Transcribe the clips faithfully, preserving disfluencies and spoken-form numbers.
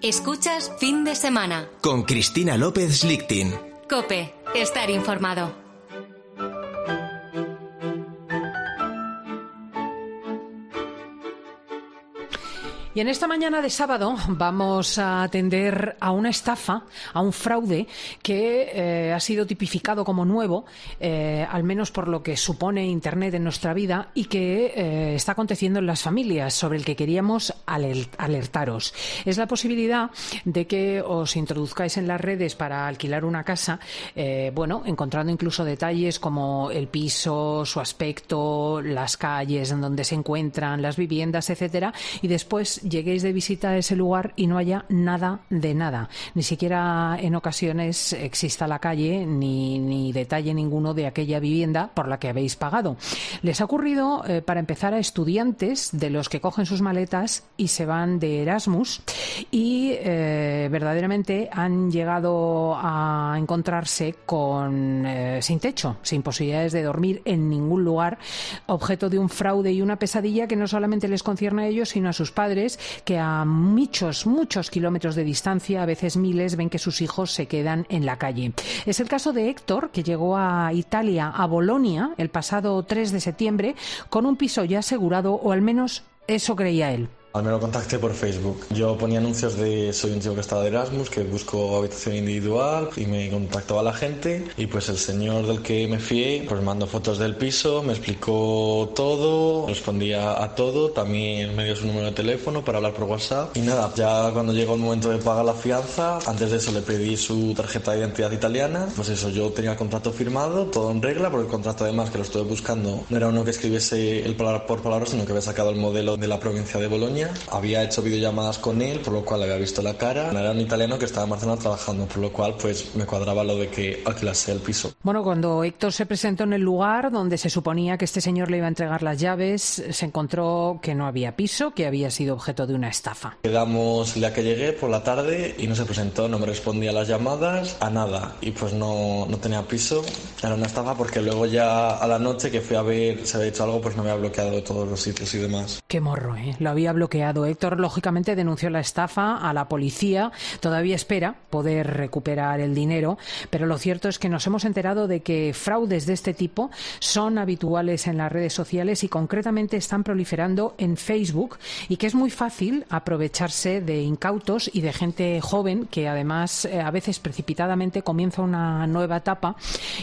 Escuchas Fin de Semana con Cristina López Lichtin. COPE, estar informado. Y en esta mañana de sábado vamos a atender a una estafa, a un fraude que eh, ha sido tipificado como nuevo, eh, al menos por lo que supone Internet en nuestra vida, y que eh, está aconteciendo en las familias, sobre el que queríamos alertaros. Es la posibilidad de que os introduzcáis en las redes para alquilar una casa, eh, bueno, encontrando incluso detalles como el piso, su aspecto, las calles en donde se encuentran, las viviendas, etcétera, y después lleguéis de visita a ese lugar y no haya nada de nada. Ni siquiera en ocasiones exista la calle ni, ni detalle ninguno de aquella vivienda por la que habéis pagado. Les ha ocurrido, eh, para empezar, a estudiantes de los que cogen sus maletas y se van de Erasmus y eh, verdaderamente han llegado a encontrarse con eh, sin techo, sin posibilidades de dormir en ningún lugar, objeto de un fraude y una pesadilla que no solamente les concierne a ellos, sino a sus padres, que a muchos, muchos kilómetros de distancia, a veces miles, ven que sus hijos se quedan en la calle. Es el caso de Héctor, que llegó a Italia, a Bolonia, el pasado tres de septiembre, con un piso ya asegurado, o al menos eso creía él. Me lo contacté por Facebook. Yo ponía anuncios de soy un chico que estaba de Erasmus, que busco habitación individual, y me contactó a la gente, y pues el señor del que me fié pues mandó fotos del piso, me explicó todo, respondía a todo, también me dio su número de teléfono para hablar por WhatsApp y nada, ya cuando llegó el momento de pagar la fianza, antes de eso le pedí su tarjeta de identidad italiana, pues eso, yo tenía el contrato firmado, todo en regla, porque el contrato además que lo estuve buscando no era uno que escribiese el palabra por palabra, sino que había sacado el modelo de la provincia de Bolonia. Había hecho videollamadas con él, por lo cual le había visto la cara. Era un italiano que estaba en Barcelona trabajando, por lo cual pues me cuadraba lo de que alquilase el piso. Bueno, cuando Héctor se presentó en el lugar donde se suponía que este señor le iba a entregar las llaves, se encontró que no había piso, que había sido objeto de una estafa. Quedamos el día que llegué por la tarde y no se presentó, no me respondía a las llamadas, a nada, y pues no, no tenía piso. Era una estafa porque luego ya a la noche que fui a ver si había hecho algo, pues no me había bloqueado todos los sitios y demás. Qué morro, ¿eh? Lo había bloqueado. Héctor, lógicamente, denunció la estafa a la policía. Todavía espera poder recuperar el dinero, pero lo cierto es que nos hemos enterado de que fraudes de este tipo son habituales en las redes sociales y concretamente están proliferando en Facebook, y que es muy fácil aprovecharse de incautos y de gente joven que además eh, a veces precipitadamente comienza una nueva etapa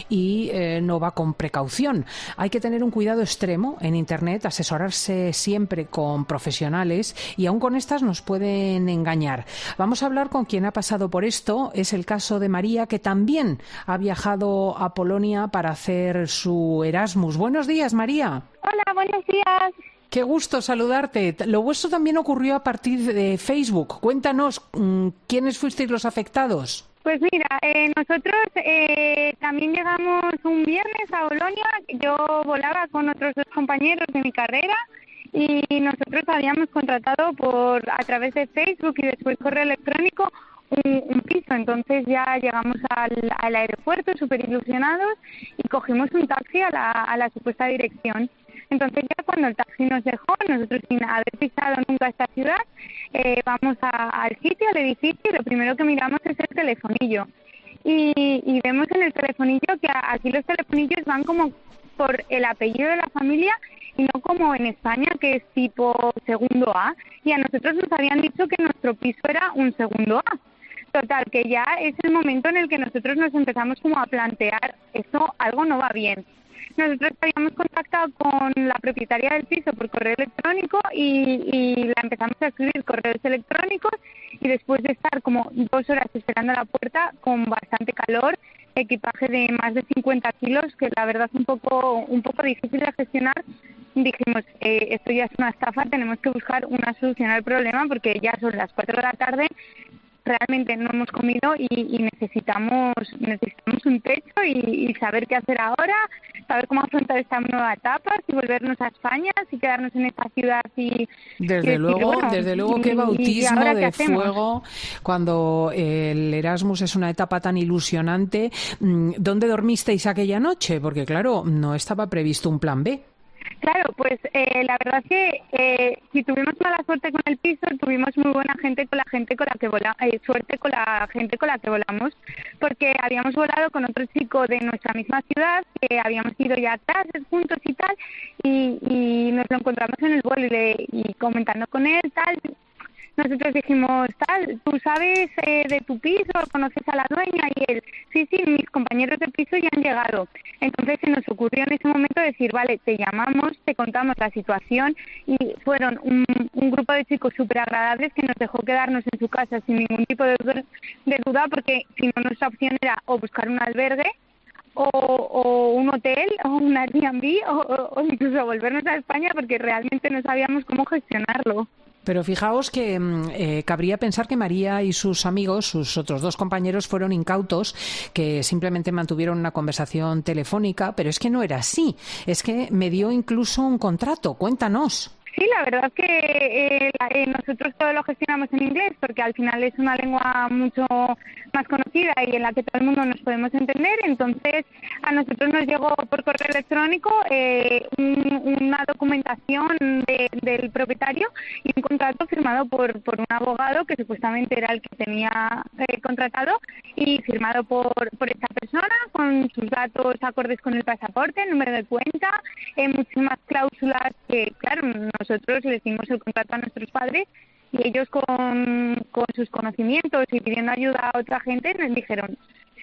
y eh, no va con precaución. Hay que tener un cuidado extremo en Internet, asesorarse siempre con profesionales, y aún con estas nos pueden engañar. Vamos a hablar con quien ha pasado por esto. Es el caso de María, que también ha viajado a Polonia para hacer su Erasmus. Buenos días, María. Hola, buenos días. Qué gusto saludarte. Lo vuestro también ocurrió a partir de Facebook. Cuéntanos, ¿quiénes fuisteis los afectados? Pues mira, eh, nosotros eh, también llegamos un viernes a Bolonia. Yo volaba con otros dos compañeros de mi carrera y nosotros habíamos contratado por a través de Facebook y después correo electrónico un, un piso. Entonces ya llegamos al, al aeropuerto súper ilusionados y cogimos un taxi a la, a la supuesta dirección. Entonces ya cuando el taxi nos dejó, nosotros sin haber pisado nunca esta ciudad, eh, vamos a, al sitio, al edificio, y lo primero que miramos es el telefonillo. Y, y vemos en el telefonillo que aquí los telefonillos van como por el apellido de la familia y no como en España, que es tipo segundo A. Y a nosotros nos habían dicho que nuestro piso era un segundo A. Total, que ya es el momento en el que nosotros nos empezamos como a plantear, esto algo no va bien. Nosotros habíamos contactado con la propietaria del piso por correo electrónico y, y la empezamos a escribir correos electrónicos, y después de estar como dos horas esperando a la puerta con bastante calor, equipaje de más de cincuenta kilos, que la verdad es un poco, un poco difícil de gestionar, dijimos, eh, esto ya es una estafa, tenemos que buscar una solución al problema porque ya son las cuatro de la tarde, realmente no hemos comido y, y necesitamos necesitamos un techo y, y saber qué hacer ahora, saber cómo afrontar esta nueva etapa, si volvernos a España, si quedarnos en esta ciudad y desde y luego decir, bueno, desde luego qué bautismo de fuego cuando el Erasmus es una etapa tan ilusionante. ¿Dónde dormisteis aquella noche? Porque claro, no estaba previsto un plan B. Claro, pues eh, la verdad es que eh, si tuvimos mala suerte con el piso, tuvimos muy buena gente con la gente con la que volamos, eh, suerte con la gente con la que volamos, porque habíamos volado con otro chico de nuestra misma ciudad, que habíamos ido ya a clases juntos y tal, y, y nos lo encontramos en el vuelo y, le, y comentando con él, tal. Nosotros dijimos, tal, ¿tú sabes eh, de tu piso? ¿Conoces a la dueña? Y él, sí, sí, mis compañeros de piso ya han llegado. Entonces se nos ocurrió en ese momento decir, vale, te llamamos, te contamos la situación, y fueron un, un grupo de chicos súper agradables que nos dejó quedarnos en su casa sin ningún tipo de, de duda, porque si no, nuestra opción era o buscar un albergue, o, o un hotel, o un Airbnb, o, o, o incluso volvernos a España, porque realmente no sabíamos cómo gestionarlo. Pero fijaos que eh, cabría pensar que María y sus amigos, sus otros dos compañeros, fueron incautos, que simplemente mantuvieron una conversación telefónica, pero es que no era así. Es que me dio incluso un contrato. Cuéntanos. Sí, la verdad es que eh, eh, nosotros todo lo gestionamos en inglés, porque al final es una lengua mucho más conocida y en la que todo el mundo nos podemos entender. Entonces, a nosotros nos llegó por correo electrónico eh, un, una documentación de, del propietario y un contrato firmado por, por un abogado que supuestamente era el que tenía eh, contratado, y firmado por, por esta persona, con sus datos acordes con el pasaporte, el número de cuenta, eh, muchísimas cláusulas que, claro, nosotros les dimos el contrato a nuestros padres, y ellos con, con sus conocimientos y pidiendo ayuda a otra gente nos dijeron,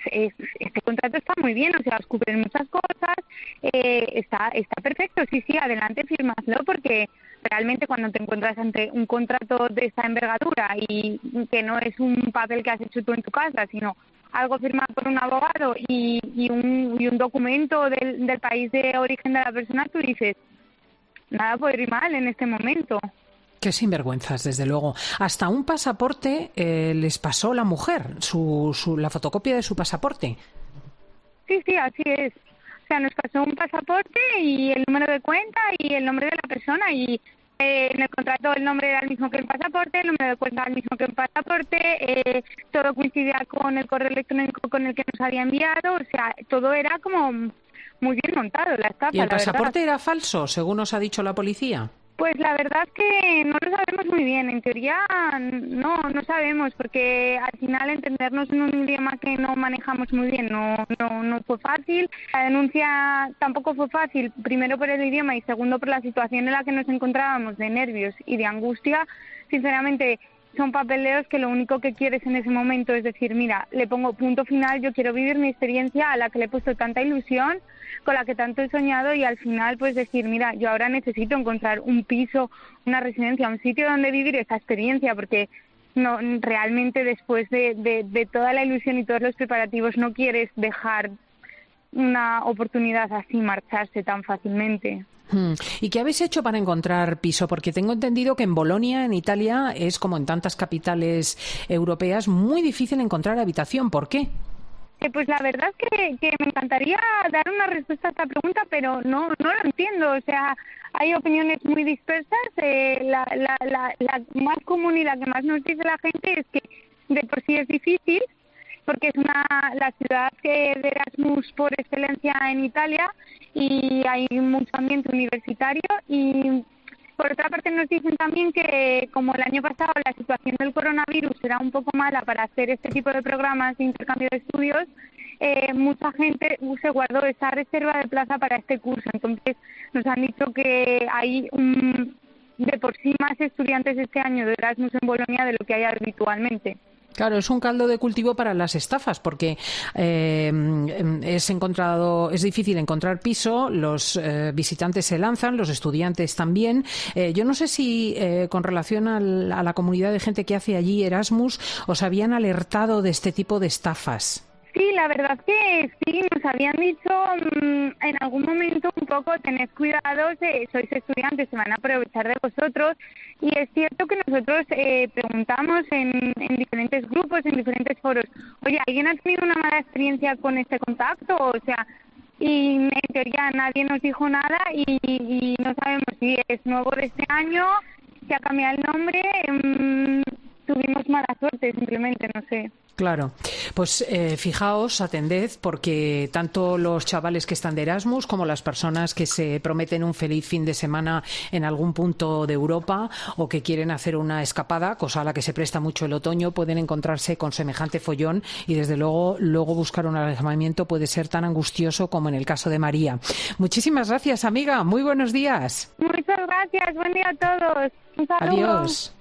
este contrato está muy bien, o sea, os cubren muchas cosas, eh, está está perfecto, sí, sí, adelante, firmadlo, porque realmente cuando te encuentras ante un contrato de esta envergadura y que no es un papel que has hecho tú en tu casa, sino algo firmado por un abogado y, y, un, y un documento del, del país de origen de la persona, tú dices, nada puede ir mal en este momento. Qué sinvergüenzas, desde luego. Hasta un pasaporte eh, les pasó la mujer, su, su, la fotocopia de su pasaporte. Sí, sí, así es. O sea, nos pasó un pasaporte y el número de cuenta y el nombre de la persona, y eh, en el contrato el nombre era el mismo que el pasaporte, el número de cuenta el mismo que el pasaporte, eh, todo coincidía con el correo electrónico con el que nos había enviado, o sea, todo era como muy bien montado, la estafa. ¿Y el pasaporte era falso, según nos ha dicho la policía? Pues la verdad es que no lo sabemos muy bien. En teoría no, no sabemos, porque al final entendernos en un idioma que no manejamos muy bien no, no, no fue fácil. La denuncia tampoco fue fácil, primero por el idioma y segundo por la situación en la que nos encontrábamos, de nervios y de angustia. Sinceramente, son papeleos que lo único que quieres en ese momento es decir, mira, le pongo punto final, yo quiero vivir mi experiencia a la que le he puesto tanta ilusión, con la que tanto he soñado, y al final pues decir, mira, yo ahora necesito encontrar un piso, una residencia, un sitio donde vivir esa experiencia, porque no realmente después de, de, de toda la ilusión y todos los preparativos no quieres dejar una oportunidad así marcharse tan fácilmente. ¿Y qué habéis hecho para encontrar piso? Porque tengo entendido que en Bolonia, en Italia, es como en tantas capitales europeas, muy difícil encontrar habitación. ¿Por qué? Eh, pues la verdad es que, que me encantaría dar una respuesta a esta pregunta, pero no no lo entiendo. O sea, hay opiniones muy dispersas. Eh, la, la, la, la más común y la que más nos dice la gente es que de por sí es difícil, porque es una la ciudad que de Erasmus por excelencia en Italia, y hay mucho ambiente universitario. Y por otra parte nos dicen también que, como el año pasado la situación del coronavirus era un poco mala para hacer este tipo de programas de intercambio de estudios, eh, mucha gente se guardó esa reserva de plaza para este curso. Entonces nos han dicho que hay un, de por sí más estudiantes este año de Erasmus en Bolonia de lo que hay habitualmente. Claro, es un caldo de cultivo para las estafas, porque eh, es encontrado, es difícil encontrar piso, los eh, visitantes se lanzan, los estudiantes también. Eh, yo no sé si eh, con relación al, a la comunidad de gente que hace allí Erasmus, os habían alertado de este tipo de estafas. Sí, la verdad que sí, nos habían dicho mmm, en algún momento un poco, tened cuidado, eh, sois estudiantes, se van a aprovechar de vosotros. Y es cierto que nosotros eh, preguntamos en, en diferentes grupos, en diferentes foros, oye, ¿alguien ha tenido una mala experiencia con este contacto? O sea, y en teoría nadie nos dijo nada, y, y no sabemos si es nuevo de este año, si ha cambiado el nombre. Mmm, tuvimos mala suerte, simplemente, no sé. Claro, pues eh, fijaos, atended, porque tanto los chavales que están de Erasmus como las personas que se prometen un feliz fin de semana en algún punto de Europa o que quieren hacer una escapada, cosa a la que se presta mucho el otoño, pueden encontrarse con semejante follón y desde luego luego buscar un alojamiento puede ser tan angustioso como en el caso de María. Muchísimas gracias, amiga. Muy buenos días. Muchas gracias. Buen día a todos. Un saludo. Adiós.